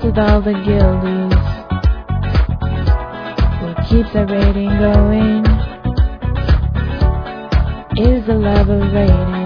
with all the guildies. What keeps our rating going is the love of rating.